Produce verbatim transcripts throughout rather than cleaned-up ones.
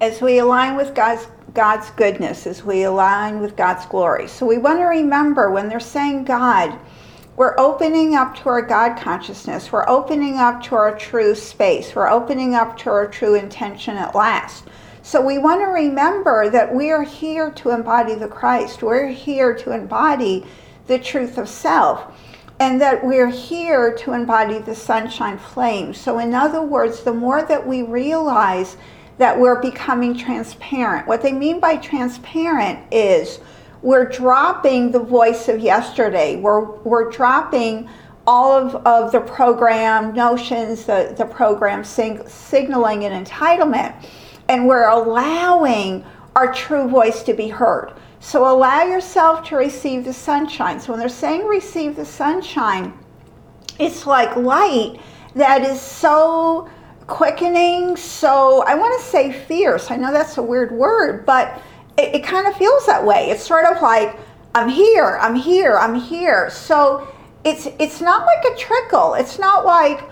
as we align with God's God's goodness, as we align with God's glory. So we want to remember when they're saying God, we're opening up to our God consciousness. We're opening up to our true space. We're opening up to our true intention at last. So we want to remember that we are here to embody the Christ. We're here to embody the truth of self. And that we're here to embody the sunshine flame. So in other words, the more that we realize that we're becoming transparent. What they mean by transparent is we're dropping the voice of yesterday. We're, we're dropping all of, of the program notions, the, the program sing, signaling and entitlement, and we're allowing our true voice to be heard. So allow yourself to receive the sunshine. So when they're saying receive the sunshine, it's like light that is so quickening, so I want to say fierce. I know that's a weird word, but it, it kind of feels that way. It's sort of like, I'm here, I'm here, I'm here. So it's it's not like a trickle. It's not like,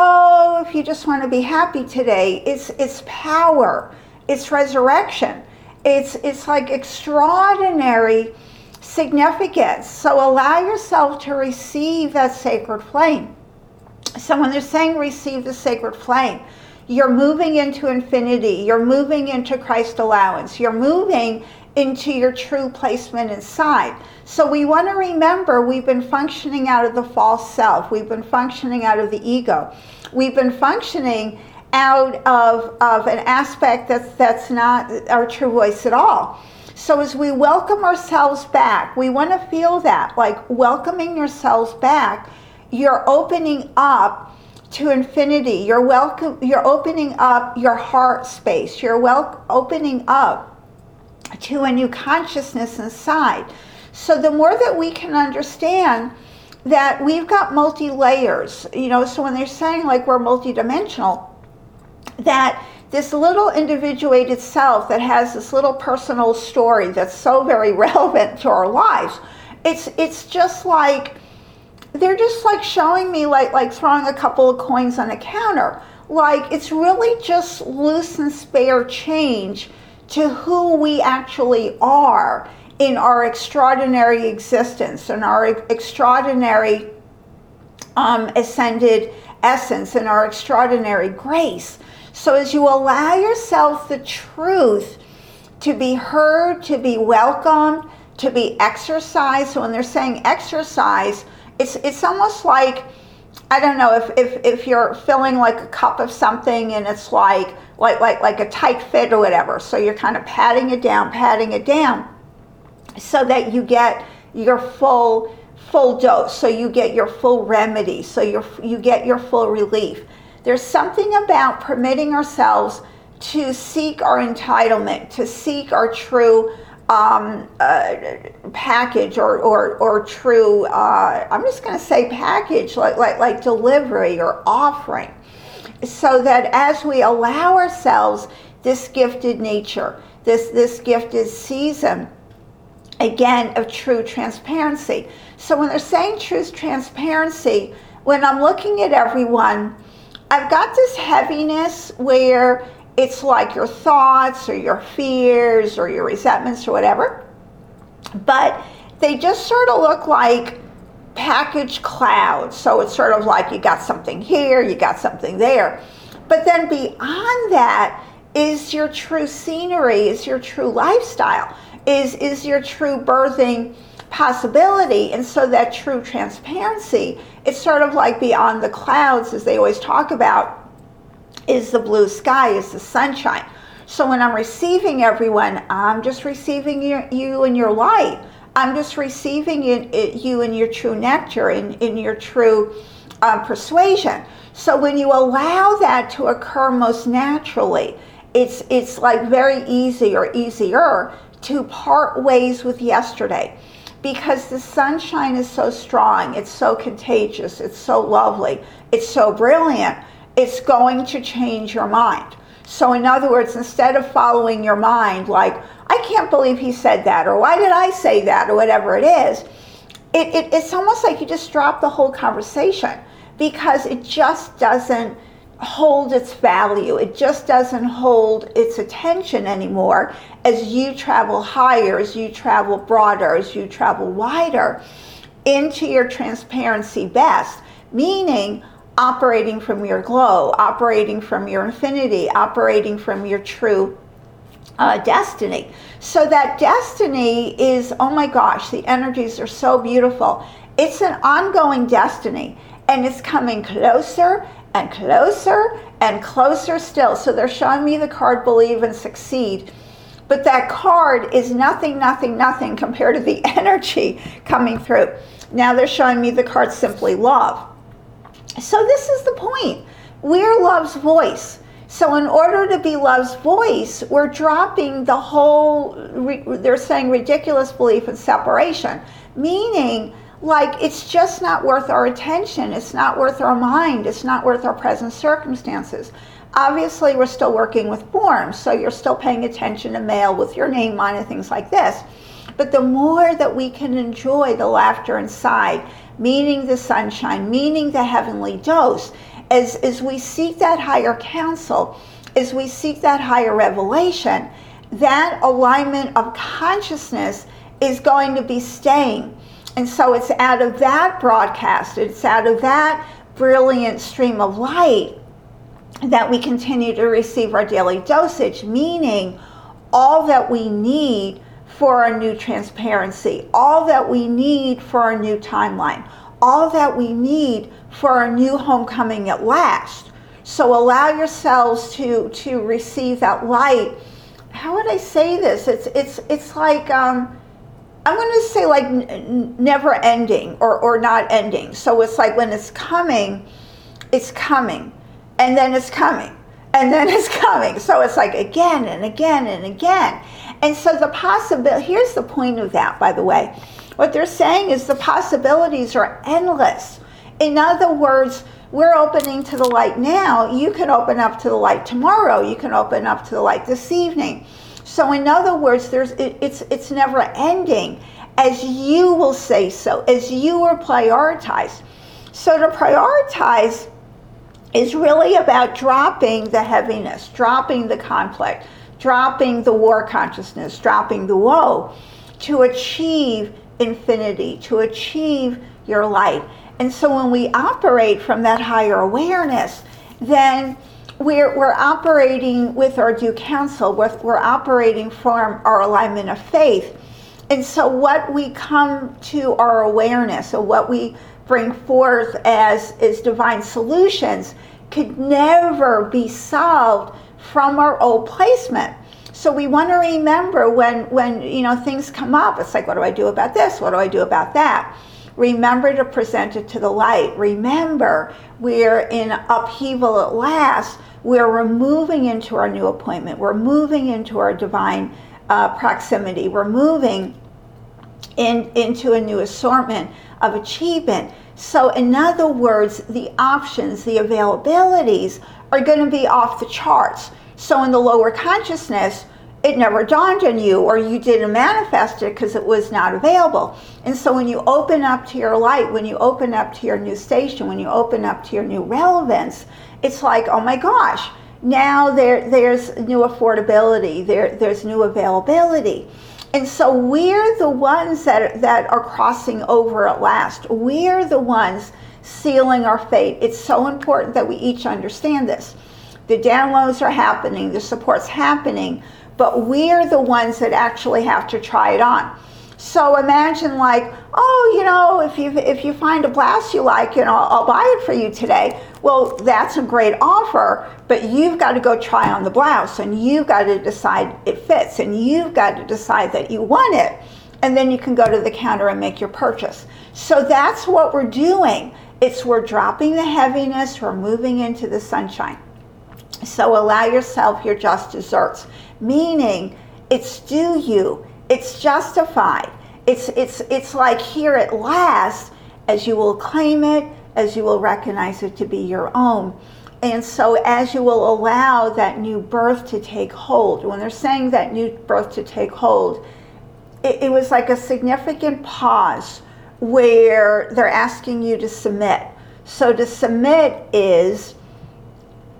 oh, if you just want to be happy today. It's it's power. It's resurrection. It's it's like extraordinary significance. So allow yourself to receive that sacred flame. So when they're saying receive the sacred flame, you're moving into infinity. You're moving into Christ allowance. You're moving into your true placement inside. So we want to remember we've been functioning out of the false self. We've been functioning out of the ego. We've been functioning out of, of an aspect that's, that's not our true voice at all. So as we welcome ourselves back, we want to feel that, like welcoming yourselves back, you're opening up to infinity. You're welcome. You're opening up your heart space. You're wel- opening up to a new consciousness inside. So the more that we can understand that we've got multi-layers, you know, so when they're saying like we're multidimensional, that this little individuated self that has this little personal story that's so very relevant to our lives, it's it's just like, they're just like showing me like like throwing a couple of coins on a counter. Like it's really just loose and spare change to who we actually are in our extraordinary existence, in our extraordinary um, ascended essence, in our extraordinary grace. So as you allow yourself the truth to be heard, to be welcomed, to be exercised. So when they're saying exercise, it's it's almost like, I don't know, if, if, if you're filling like a cup of something and it's like, like, like, like a tight fit or whatever. So you're kind of patting it down, patting it down so that you get your full, full dose. So you get your full remedy. So you you get your full relief. There's something about permitting ourselves to seek our entitlement, to seek our true um, uh, package or, or, or true, uh, I'm just going to say package, like, like, like delivery or offering. So that as we allow ourselves this gifted nature, this, this gifted season, again, of true transparency. So when they're saying true transparency, when I'm looking at everyone, I've got this heaviness where it's like your thoughts or your fears or your resentments or whatever, but they just sort of look like packaged clouds. So it's sort of like you got something here, you got something there. But then beyond that is your true scenery, is your true lifestyle, is, is your true birthing possibility. And so that true transparency, it's sort of like beyond the clouds, as they always talk about, is the blue sky, is the sunshine. So when I'm receiving everyone, I'm just receiving your, you and your light. I'm just receiving it, it, you and your true nectar, in, in your true uh, persuasion. So when you allow that to occur most naturally, it's it's like very easy or easier to part ways with yesterday. Because the sunshine is so strong, it's so contagious, it's so lovely, it's so brilliant, it's going to change your mind. So in other words, instead of following your mind like, I can't believe he said that, or why did I say that, or whatever it is, it, it, it's almost like you just drop the whole conversation because it just doesn't hold its value. It just doesn't hold its attention anymore as you travel higher, as you travel broader, as you travel wider into your transparency best, meaning operating from your glow, operating from your infinity, operating from your true uh, destiny. So that destiny is, oh my gosh, the energies are so beautiful. It's an ongoing destiny, and it's coming closer and closer and closer still. So they're showing me the card Believe and Succeed. But that card is nothing, nothing, nothing compared to the energy coming through. Now they're showing me the card Simply Love. So this is the point. We're love's voice. So in order to be love's voice, we're dropping the whole, they're saying ridiculous belief in separation. Meaning, like, it's just not worth our attention. It's not worth our mind. It's not worth our present circumstances. Obviously, we're still working with forms, so you're still paying attention to mail with your name on it, things like this. But the more that we can enjoy the laughter inside, meaning the sunshine, meaning the heavenly dose, as, as we seek that higher counsel, as we seek that higher revelation, that alignment of consciousness is going to be staying. And so it's out of that broadcast, it's out of that brilliant stream of light that we continue to receive our daily dosage, meaning all that we need for our new transparency, all that we need for our new timeline, all that we need for our new homecoming at last. So allow yourselves to, to receive that light. How would I say this? It's, it's, it's like, um, I'm going to say like n- never ending or, or not ending. So it's like when it's coming, it's coming. And then it's coming, and then it's coming. So it's like again and again and again. And so the possibility, here's the point of that, by the way. What they're saying is the possibilities are endless. In other words, we're opening to the light now. You can open up to the light tomorrow. You can open up to the light this evening. So in other words, there's it, it's it's never ending, as you will say so, as you are prioritized. So to prioritize is really about dropping the heaviness, dropping the conflict, dropping the war consciousness, dropping the woe, to achieve infinity, to achieve your light. And so when we operate from that higher awareness, then we're, we're operating with our due counsel, we're, we're operating from our alignment of faith. And so what we come to our awareness, or what we bring forth as, as divine solutions, could never be solved from our old placement. So we want to remember when, when you know things come up, it's like, what do I do about this? What do I do about that? Remember to present it to the light. Remember, we're in upheaval at last. We're moving into our new appointment. We're moving into our divine uh, proximity. We're moving in, into a new assortment of achievement. So in other words, the options, the availabilities are going to be off the charts. So in the lower consciousness, it never dawned on you, or you didn't manifest it because it was not available. And so when you open up to your light, when you open up to your new station, when you open up to your new relevance, it's like, oh my gosh, now there there's new affordability, there there's new availability. And so we're the ones that, that are crossing over at last. We're the ones sealing our fate. It's so important that we each understand this. The downloads are happening, the support's happening, but we're the ones that actually have to try it on. So imagine like, oh, you know, if you if you find a blouse you like, you know, I'll buy it for you today. Well, that's a great offer, but you've got to go try on the blouse, and you've got to decide it fits, and you've got to decide that you want it, and then you can go to the counter and make your purchase. So that's what we're doing. It's we're dropping the heaviness, we're moving into the sunshine. So allow yourself your just desserts, meaning it's due you. It's justified. It's it's it's like here at last, as you will claim it, as you will recognize it to be your own. And so as you will allow that new birth to take hold, when they're saying that new birth to take hold, it, it was like a significant pause where they're asking you to submit. So to submit is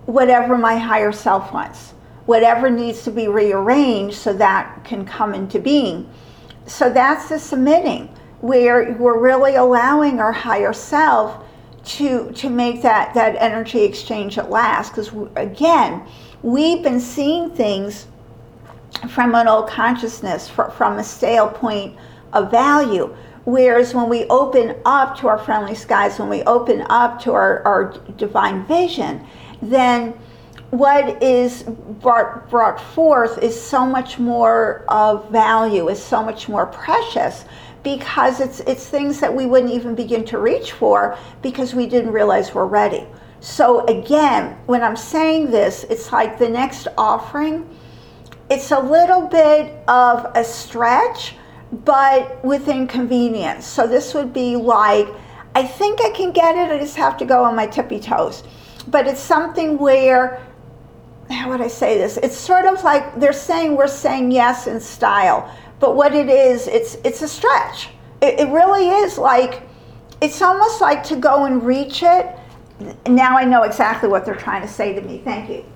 whatever my higher self wants, whatever needs to be rearranged so that can come into being. So that's the submitting, where we're really allowing our higher self to to make that, that energy exchange at last. Because again, we've been seeing things from an old consciousness, from a stale point of value. Whereas when we open up to our friendly skies, when we open up to our, our divine vision, then what is brought, brought forth is so much more of value, is so much more precious, because it's it's things that we wouldn't even begin to reach for because we didn't realize we're ready. So again, when I'm saying this, it's like the next offering, it's a little bit of a stretch, but within convenience. So this would be like, I think I can get it, I just have to go on my tippy toes. But it's something where, how would I say this? It's sort of like they're saying we're saying yes in style, but what it is, it's it's a stretch. It, it really is like, it's almost like to go and reach it. Now I know exactly what they're trying to say to me. Thank you.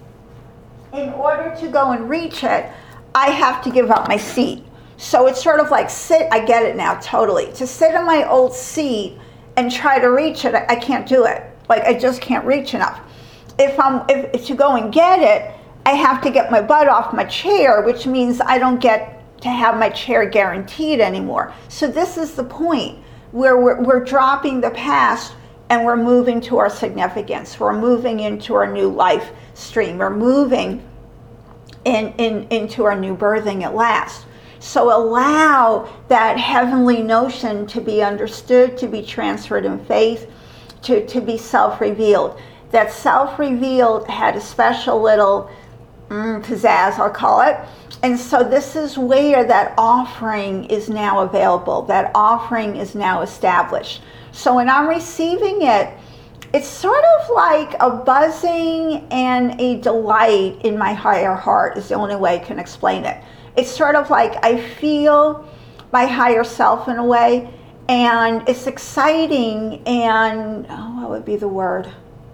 In order to go and reach it, I have to give up my seat. So it's sort of like sit, I get it now, totally. To sit in my old seat and try to reach it, I, I can't do it. Like, I just can't reach enough. If I'm, if, if to go and get it, I have to get my butt off my chair, which means I don't get to have my chair guaranteed anymore. So this is the point where we're, we're dropping the past and we're moving to our significance. We're moving into our new life stream. We're moving in, in, into our new birthing at last. So allow that heavenly notion to be understood, to be transferred in faith, to, to be self-revealed. That self-revealed had a special little mm, pizzazz, I'll call it. And so this is where that offering is now available. That offering is now established. So when I'm receiving it, it's sort of like a buzzing and a delight in my higher heart is the only way I can explain it. It's sort of like I feel my higher self in a way, and it's exciting and, oh, what would be the word?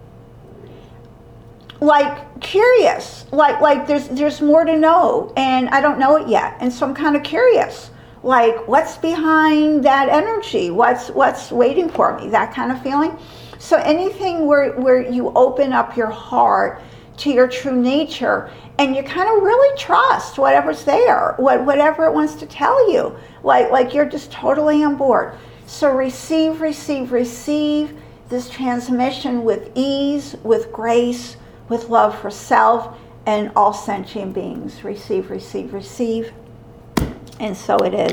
Like curious, like like there's there's more to know, and I don't know it yet, and so I'm kind of curious. Like, what's behind that energy? What's what's waiting for me? That kind of feeling. So anything where where you open up your heart to your true nature, and you kind of really trust whatever's there, what whatever it wants to tell you. Like like you're just totally on board. So receive, receive, receive this transmission with ease, with grace, with love for self and all sentient beings. Receive, receive, receive. And so it is.